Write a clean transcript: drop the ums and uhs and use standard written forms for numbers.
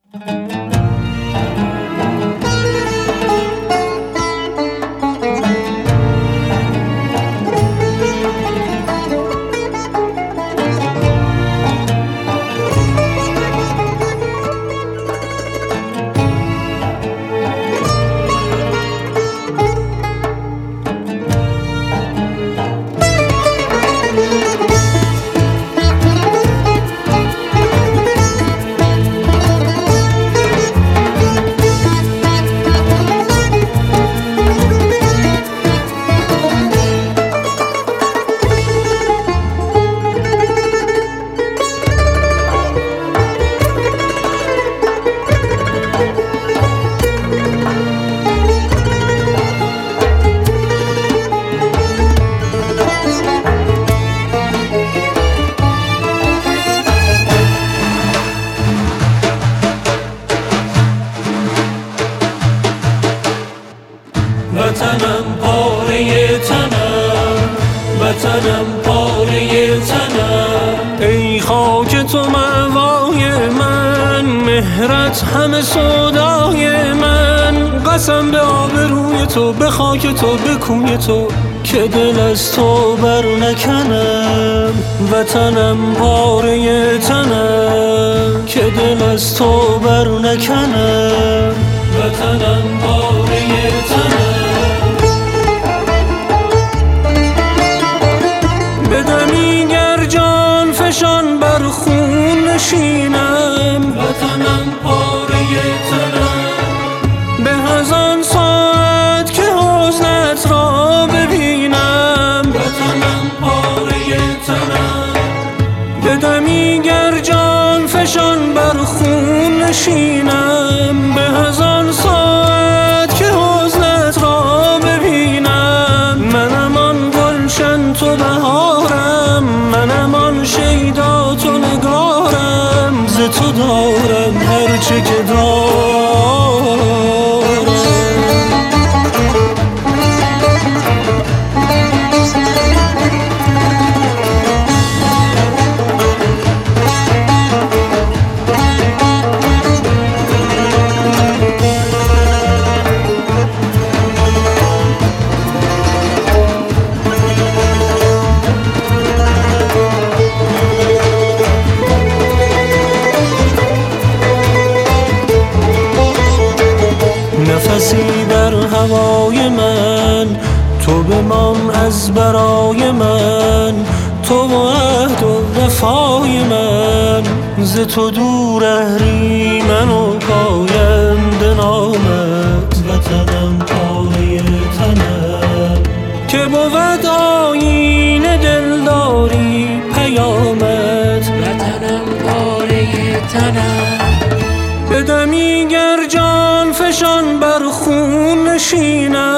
وطنم پاره تنم، وطنم پاره تنم. ای خاک تو مأوای من، مهرت همه سودای من. قسم به آبروی تو، به خاک تو، به کوی تو، که دل از تو بر نکنم. وطنم پاره تنم، که دل از تو بر نکنم. وطنم پاره تنم. بدمی گر جان فشان بر خون نشینم. وطنم پاره تنم. به از آن ساعت که حزنت را ببینم. وطنم پاره تنم. بدمی گر جان فشان بر خون نشینم. به از آن ساعت که حزنت را ببینم. منم آن گلشن تو بهارم، منم آن شیدا تو نگارم. ز تو دارم هرچه که دارم. نفسی در هوای من، تو بمان از برای من. تو و عهد و وفای من. ز تو دور اهریمن و پاینده نامت. وطنم پاره تنم، که بود آیین دلداری پیامت. وطنم پاره تنم. بدمی گر جان فشان بر خون نشینم.